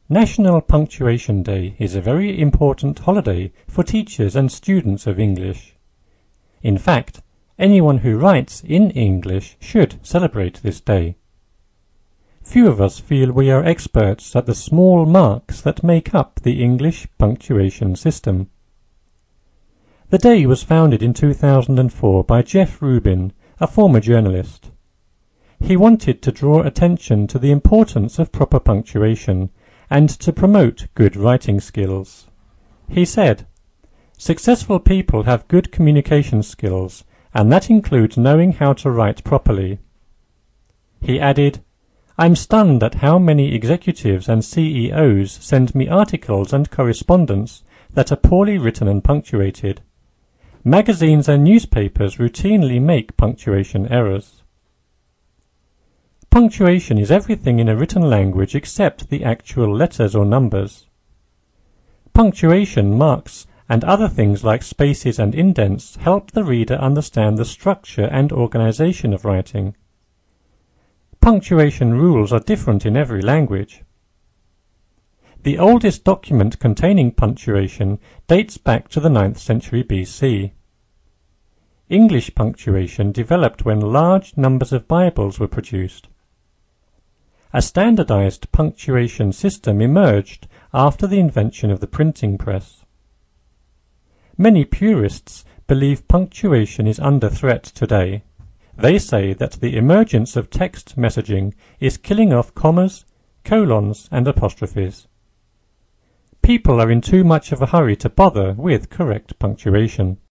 National Punctuation Day is a very important holiday for teachers and students of English. In fact, anyone who writes in English should celebrate this day. Few of us feel we are experts at the small marks that make up the English punctuation system. The day was founded in 2004 by Jeff Rubin, a former journalist. He wanted to draw attention to the importance of proper punctuation and to promote good writing skills. He said, "Successful people have good communication skills, and that includes knowing how to write properly." He added, "I'm stunned at how many executives and CEOs send me articles and correspondence that are poorly written and punctuated. Magazines and newspapers routinely make punctuation errors." Punctuation is everything in a written language except the actual letters or numbers. Punctuation, marks, and other things like spaces and indents help the reader understand the structure and organization of writing. Punctuation rules are different in every language. The oldest document containing punctuation dates back to the 9th century BC. English punctuation developed when large numbers of Bibles were produced. A standardized punctuation system emerged after the invention of the printing press. Many purists believe punctuation is under threat today. They say that the emergence of text messaging is killing off commas, colons, and apostrophes. People are in too much of a hurry to bother with correct punctuation.